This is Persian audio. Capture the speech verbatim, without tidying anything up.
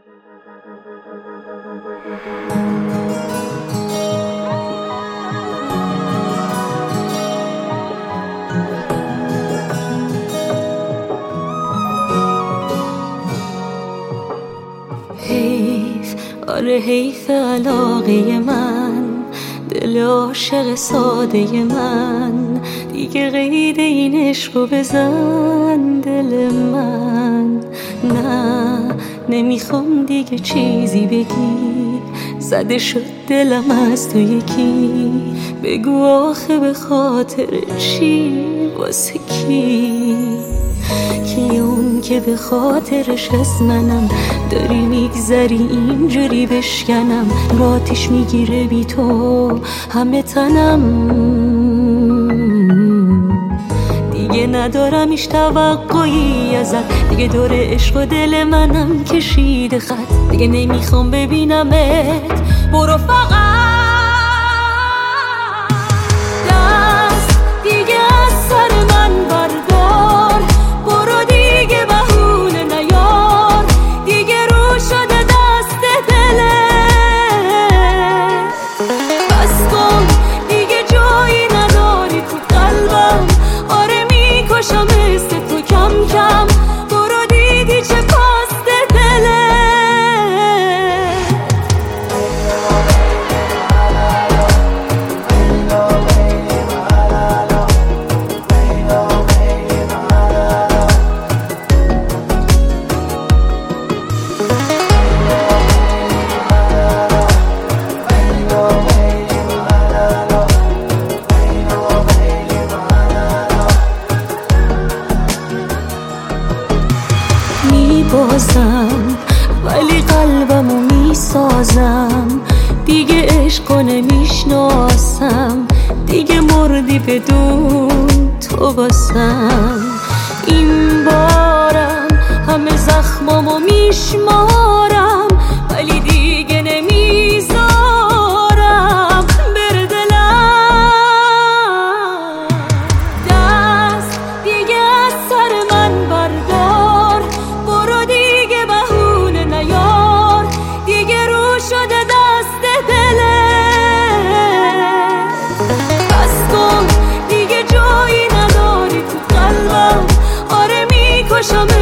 حیف، آره حیف علاقه من، دل عاشق ساده من، دیگه قید این عشقو بزن دل من. نه نمیخوام دیگه چیزی بگی، زده شد دلم از تو یکی. بگو آخه به خاطر چی، واسه کی؟ کی اون که به خاطرش از منم داری میگذری اینجوری بشکنم؟ رو آتیش میگیره بی تو همه تنم، دیگه ندارم ایش توقعی ازت، دیگه دور عشق و دل منم کشیده خط، دیگه نمیخوام ببینمت، برو فقط دست دیگه از سر من بردار، برو دیگه بهونه نیار، دیگه رو شده دست دلت، بس کن دیگه جایی نداری تو قلبم، آره میکشم مثل تو کم کم، برو دیدی چه پاست دلت. میبازم ولی قلبمو میسازم، دیگه عشقو نمیشناسم، دیگه مردی بدون تو باسم. این بارم همه زخمامو میشمارم، ولی دیگه نمیذارم بره دلم. دست دیگه از سر من بردار، برو دیگه بهونه نیار، دیگه رو شده دست دلت، بس کن دیگه جایی نداری تو قلبم، آره میکشم